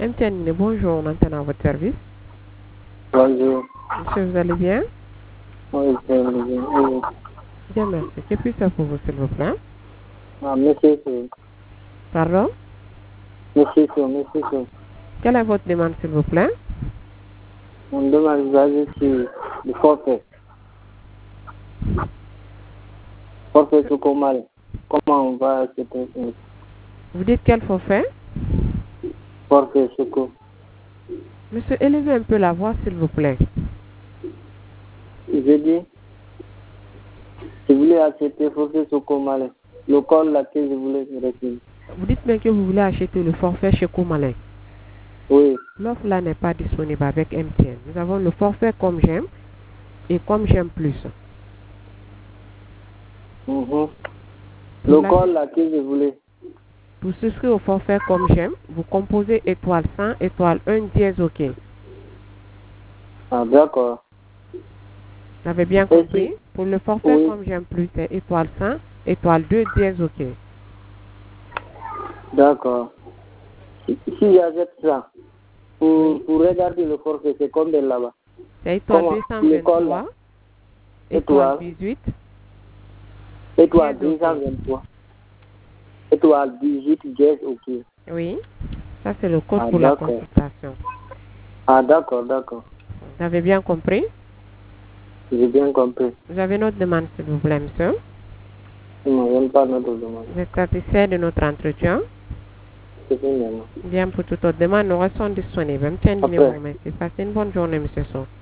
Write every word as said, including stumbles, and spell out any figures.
M T N, bonjour, on entend à votre service. Bonjour. Monsieur, vous allez bien? Oui, c'est bien. Oui. Bien, merci. Que puis-je faire pour vous, s'il vous plaît? Ah, monsieur, c'est... Pardon? Monsieur, c'est... Monsieur, c'est... Quelle est votre demande, s'il vous plaît? On demande basé sur le forfait. Forfait sur comment, comment on va acheter un Vous dites quel forfait? forfait sur quoi? Monsieur, élevez un peu la voix, s'il vous plaît. J'ai dit, je voulais acheter forfait sur comment, le col là que je voulais retirer. Vous dites bien que vous voulez acheter le forfait chez Comalin. Oui. L'offre là n'est pas disponible avec M T N. Nous avons le forfait comme j'aime et comme j'aime plus. Mm-hmm. Le la- col là que je voulais. Pour souscrire au forfait comme j'aime, vous composez étoile cent, étoile un, dièse OK. Ah, d'accord. Vous avez bien Et compris? si- Pour le forfait Oui. comme j'aime plus, c'est étoile cent, étoile deux, dièse OK. D'accord. Si, si j'achète ça, pour, Oui. pour regarder le forfait, c'est combien là-bas? C'est étoile Comment? deux cent L'école vingt-trois, là. étoile Étoile. dix-huit, Étoile dièse OK. deux cent vingt-trois. Étoile dix-huit, dièse, ok. Oui. Ça, c'est le code Ah, pour la d'accord. consultation. Ah, d'accord, d'accord. Vous avez bien compris? J'ai bien compris. Vous avez notre demande, s'il vous plaît, monsieur. Non, j'aime pas notre demande. Vous êtes satisfait de notre entretien? C'est fini maintenant. Bien, pour toute autre demande, nous restons disponibles. M T N, Après. merci. Passez une bonne journée, monsieur Son.